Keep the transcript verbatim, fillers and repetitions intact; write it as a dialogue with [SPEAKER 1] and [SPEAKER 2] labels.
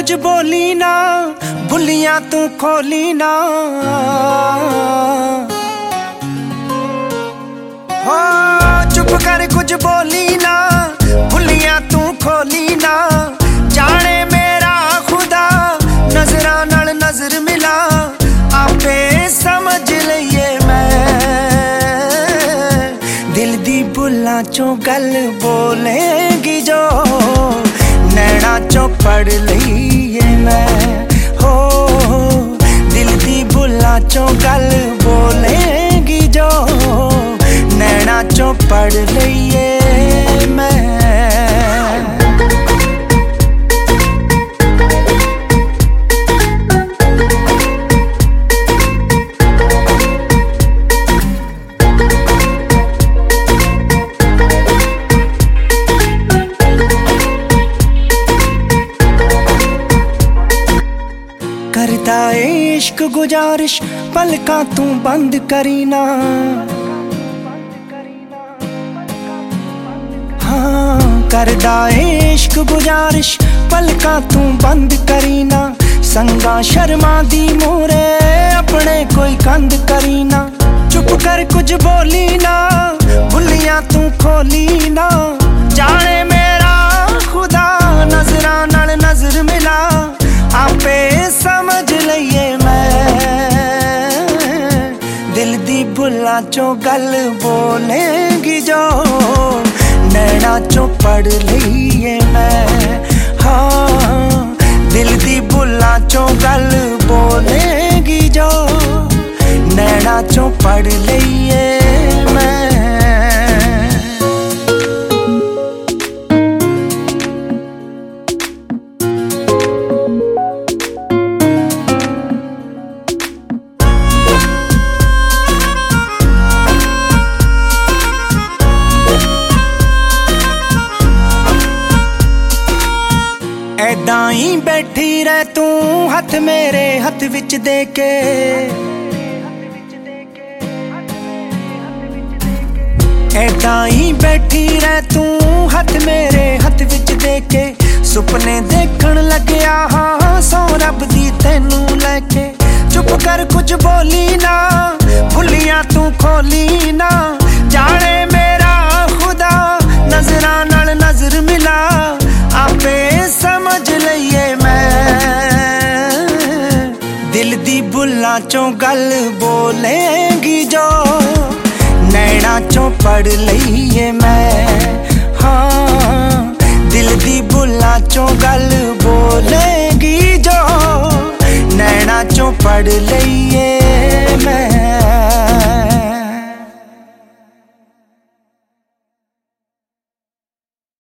[SPEAKER 1] कुछ बोली ना, बुलियां तू खोली ना। हो चुप कर कुछ बोली ना, बुलियां तू खोली ना। जाने मेरा खुदा नजरां नाल नजर मिला, आपे समझ लईए मैं। दिल दी बुल्लां चों गल बोलेगी जो, नैना चों पढ़ लईए मैं। हो दिल दी बुल्लां चों गल बोलेगी जो, नैना चों पढ़ लईए मैं। करता इश्क गुजारिश पलकां तू बंद करी ना। हाँ करदा इश्क गुजारिश पलकां तू बंद करी ना। संगा शर्मा दी मोरे अपने कोई कंद करी ना। चुप कर कुछ बोली ना, बुलियां तू खोली ना। जाने मेरा खुदा नजरां नाल नजर मिला, आपे समझ लईए मैं। दिल दी बुल्लां चों गल बोलेगी जो, नैना चों पढ़ लईए मैं। हाँ दिल दी बुल्लां चों गल बोलेगी जो, नैना चों पढ़ लईए मैं। ऐदां ही बैठी रह तू हथ मेरे हथ विच दे के। ऐदां ही बैठी रह तू हथ मेरे हथ विच दे के। सुपने देखण लग्या हाँ सौ रब दी तैनू लैके। चुप कर कुछ बोली ना, बुलियां तू खोली ना। जाने मेरा खुदा नजरां नाल नजर मिला, आपे समझ लईए मैं। दिल दी बुल्लां चों गल बोलेगी जो, नैना चों पढ़ लईए मैं। हाँ दिल दी बुल्लां चों गल बोलेगी जो, नैना चों पढ़ लईए मैं।